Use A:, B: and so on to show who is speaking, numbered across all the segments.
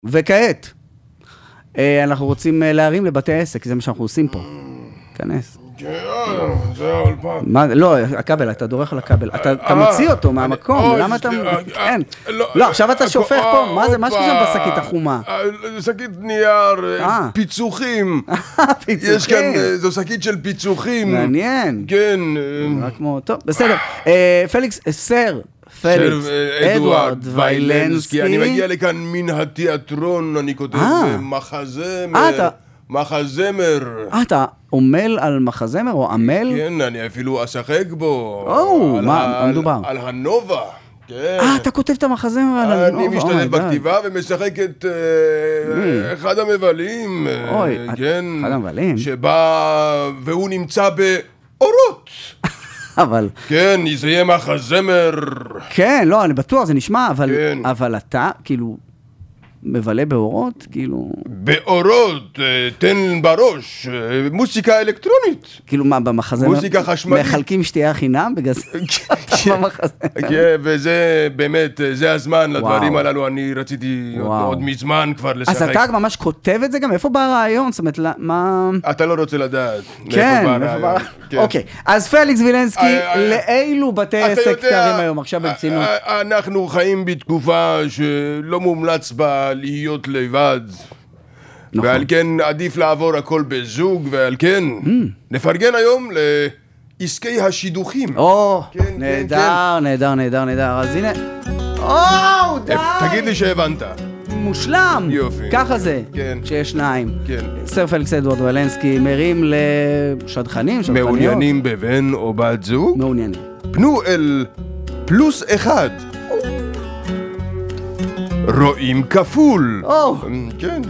A: וכעת, אנחנו רוצים להרים לבתי עסק, זה מה שאנחנו עושים פה. כנס.
B: זה האולפן.
A: לא, הכבל, אתה דורך על הכבל. אתה מוציא אותו מהמקום, למה אתה... כן. לא, עכשיו אתה שופך פה, מה זה? מה שכם בשקית החומה?
B: שקית נייר, פיצוחים. יש כאן, זו שקית של פיצוחים.
A: מעניין.
B: כן.
A: רק כמו, טוב, בסדר. פליקס, פליקס, אדוארד ויילנסקי.
B: אני מגיע לכאן מן התיאטרון, אני כותב מחזמר.
A: אתה עומל על מחזמר או עמל?
B: כן, אני אפילו אשחק בו.
A: מה מדובר?
B: על הנובה.
A: אתה כותב את המחזמר על הנובה.
B: אני משתתף בכתיבה ומשחק את אחד המבלים.
A: אחד המבלים?
B: שבא והוא נמצא באורות.
A: אבל...
B: כן, זה יהיה מחזמר.
A: כן, לא, אני בטוח, זה נשמע, אבל אתה, כאילו, מבלה באורות, כאילו...
B: באורות, תן בראש, מוסיקה אלקטרונית.
A: כאילו מה, במחזמר...
B: מוסיקה חשמלית.
A: מחלקים שתייה חינם בגלל זה?
B: כן, וזה באמת, זה הזמן לדברים הללו, אני רציתי עוד מזמן כבר לשחק.
A: אז אתה ממש כותב את זה גם? איפה בא הרעיון? זאת אומרת, מה...
B: אתה לא רוצה לדעת.
A: כן, איפה בא הרעיון. אוקיי, אז פליקס וילנסקי, לאילו בתי עסק תארים היום עכשיו ברצינות?
B: אנחנו חיים בתקופה שלא מומלץ בה להיות לבד. ועל כן עדיף לעבור הכל בזוג, ועל כן נפרגן היום לעסקי השידוכים.
A: נהדר, נהדר, נהדר, נהדר. אז הנה, די!
B: תגיד לי שהבנת.
A: מושלם.
B: יופי.
A: ככה זה, שיש שניים. סר פליקס אדוארד ויילנסקי מרים לשדכנים, שדכניות.
B: מעוניינים בבן או בת זוג?
A: מעוניינים.
B: פנו אל +1. רואים כפול. כן.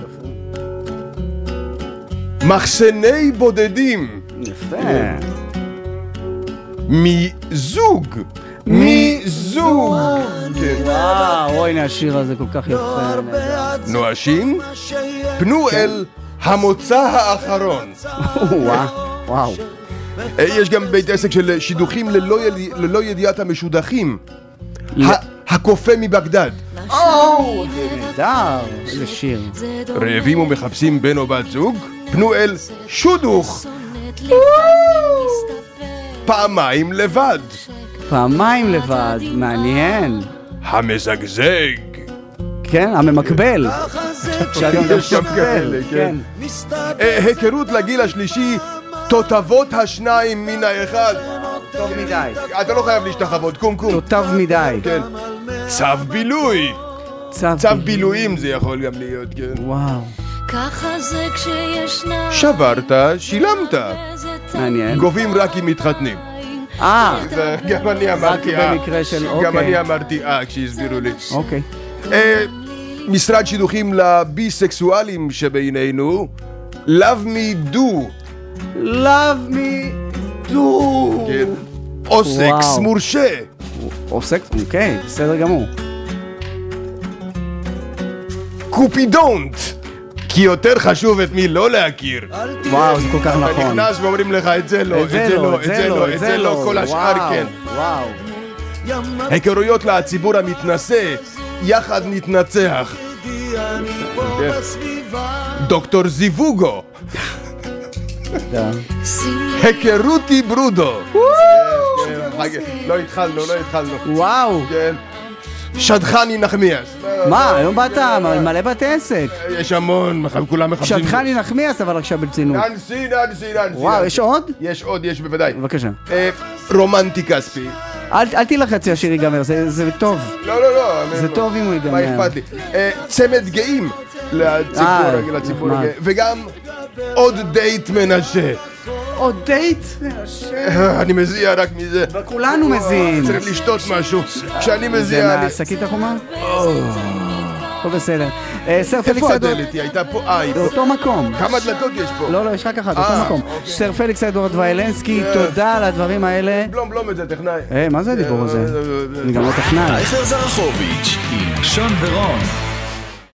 B: מחסני בודדים.
A: יפה.
B: מזוג. מזוג.
A: וואו, הנה השיר הזה כל כך יפה.
B: נואשים? פנו אל המוצא האחרון.
A: וואו.
B: יש גם בית עסק של שידוכים ללא ידיעת המשודכים. הקופה מבגדד.
A: נהדר, איזה שיר.
B: רעבים ומחפשים בן או בת זוג? פנו אל שודוך. פעמיים לבד.
A: פעמיים לבד, מעניין.
B: המזגזג.
A: כן, הממקבל. כן.
B: היכרות לגיל השלישי, תותבות השניים מן האחד.
A: טוב מדי.
B: אתה לא חייב להשתחוות, קום.
A: תותב מדי.
B: כן. צו בילוי. צו בילויים זה יכול גם להיות, כן.
A: וואו.
C: ככה זה כשישנה.
B: שברת, שילמת.
A: מעניין.
B: גובים רק אם מתחתנים. גם אני אמרתי גם אני אמרתי כשהסבירו לי.
A: אוקיי.
B: משרד שידוכים לביסקסואלים שבינינו. Love me do.
A: Love me do.
B: כן. אוסקס מורשה.
A: אוסקס, אוקיי, בסדר גמור.
B: קופידונט. כי יותר חשוב את מי לא להכיר.
A: וואו, זה כל כך נכון.
B: אתה נכנס ואומרים לך את זה לא, את זה לא, כל השאר כן.
A: וואו.
B: היכרויות לציבור המתנשא, יחד נתנצח. דוקטור זיווגו. היכרותי ברודו. לא התחלנו.
A: וואו.
B: שדכני נחמיאס.
A: מה? היום באת מלא בתי עסק.
B: יש המון, כולם מחפשים.
A: שדכני נחמיאס, אבל עכשיו ברצינות.
B: ננסי.
A: וואו, יש עוד?
B: יש בוודאי.
A: בבקשה.
B: רומנטי כספי.
A: אל תלחץ שהשיר ייגמר, זה טוב.
B: לא.
A: זה טוב אם הוא ייגמר.
B: מה אכפת לי? צמד גאים לציבור הגאה. וגם עוד דייט מנשה.
A: עוד דייט?
B: אני מזיע רק מזה.
A: וכולנו מזיעים.
B: צריך לשתות משהו. כשאני מזיע...
A: זה מהשקית החומה? טוב בסדר. סר פליקס
B: איפה הדלת? היא הייתה פה?
A: באותו מקום.
B: כמה דלתות יש פה?
A: לא, יש רק אחת, באותו מקום. סר פליקס אדוארד ויילנסקי, תודה על הדברים האלה.
B: בלום את זה, טכנאי.
A: מה זה הדיבור הזה? אני גם לא טכנאי.
D: אייכלר זרחוביץ' עם שון ורון.